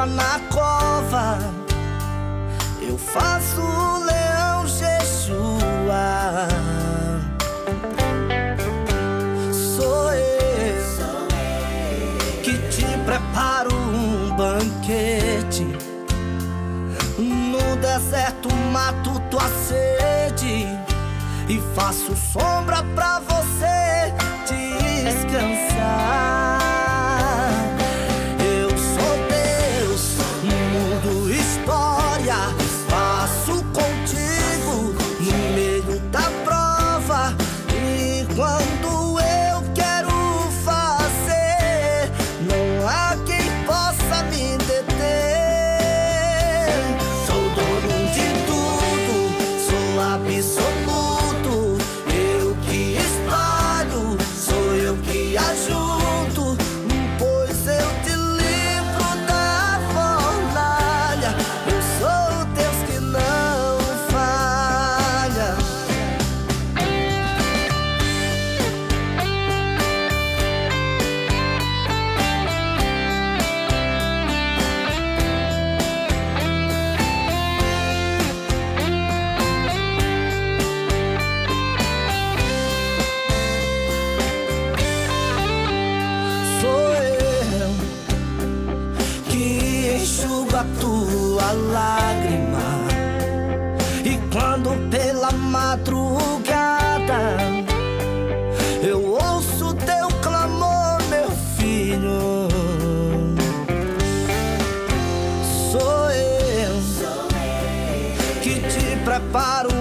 entra na cova, eu faço o leão jejuar. Sou eu que te preparo um banquete. No deserto mato tua sede e faço sombra pra você descansar. Eu sou Deus, mudo história, faço contigo no meio da prova. E quando eu quero fazer, não há quem possa me deter. Sou dono de tudo, sou absoluto. Eu que espalho, sou eu que ajunto, pois eu te livro da fornalha. Eu sou o Deus que não falha. Sou eu que enxugo a tua lágrima. E quando pela madrugada eu ouço teu clamor, meu filho, sou eu que te preparo